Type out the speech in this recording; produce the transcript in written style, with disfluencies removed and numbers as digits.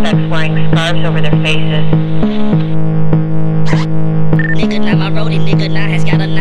suspects wearing scarves over their faces. Nigga, not my roadie, nigga, now has got a